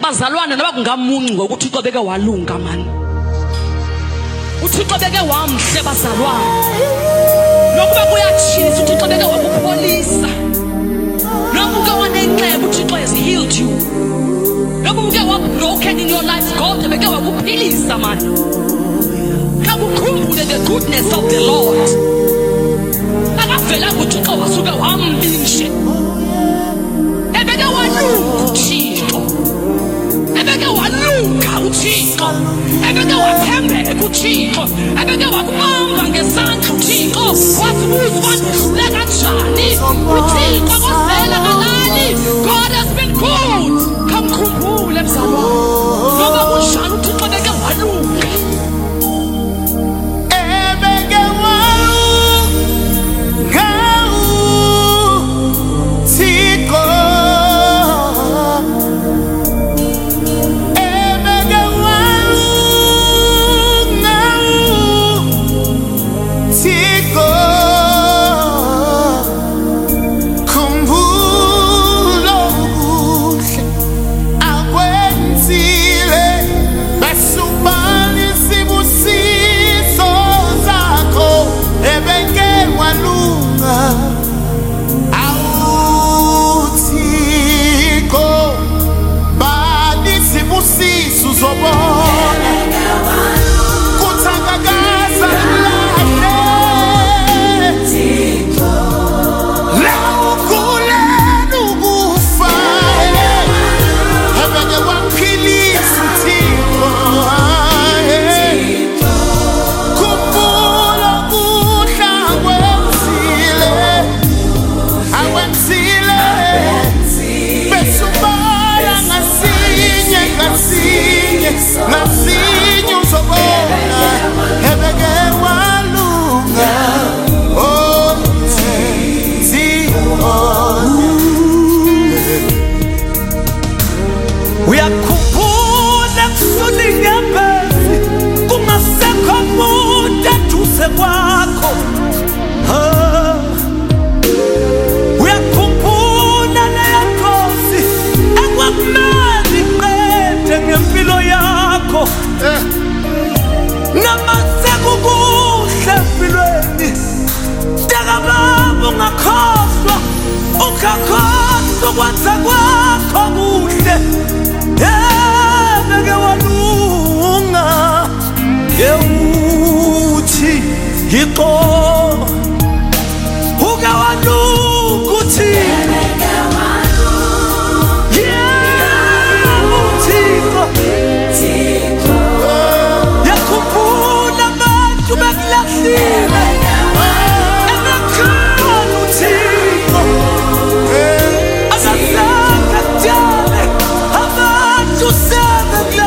bazalwane noba kungamunci ngokuthi uThixo beke walunga mani. uThixo beke wamhle bazalwane. Nokuba kuyatshisa uThixo beke wakupholisa. Nokuba wanenxeba uThixo has healed you. Nokuba uke wabroken in your life God beke wakuphilisa mani. Kakukhumbule the goodness of the Lord. Akavela kuThixo wasuka wambishe. Ebeke walunga uThixo. Ebeke walunga uThixo. Ebeke wathembeka uThixo. Ebeke wakubamba ngesandla uThixo. Wasibuza ukuthi kanjani uThixo kozela kalali. God has been good. Kamkhumbule mzalwane. Ngoba kunjani uThixo ebeke walunga.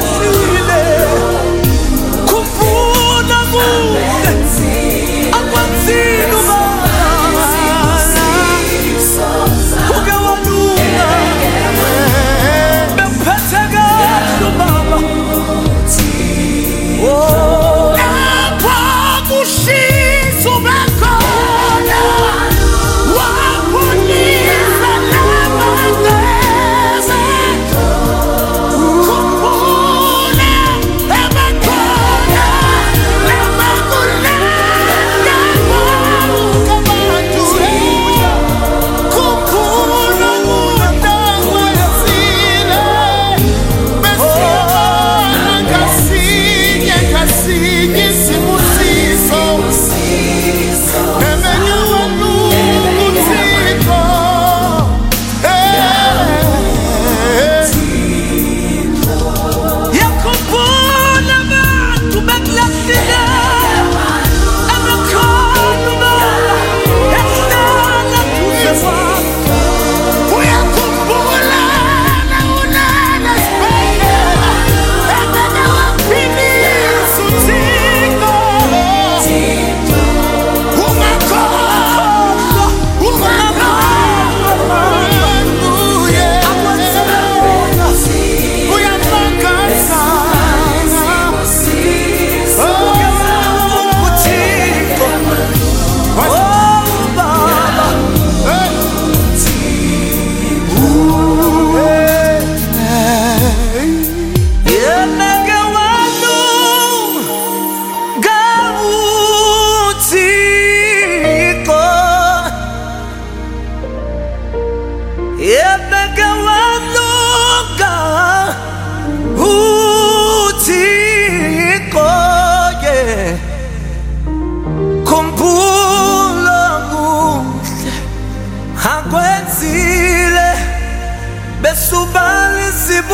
I want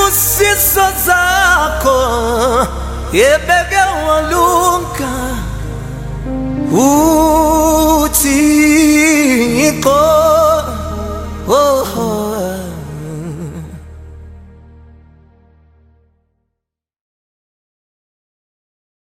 Zibusiso zako yebege walunga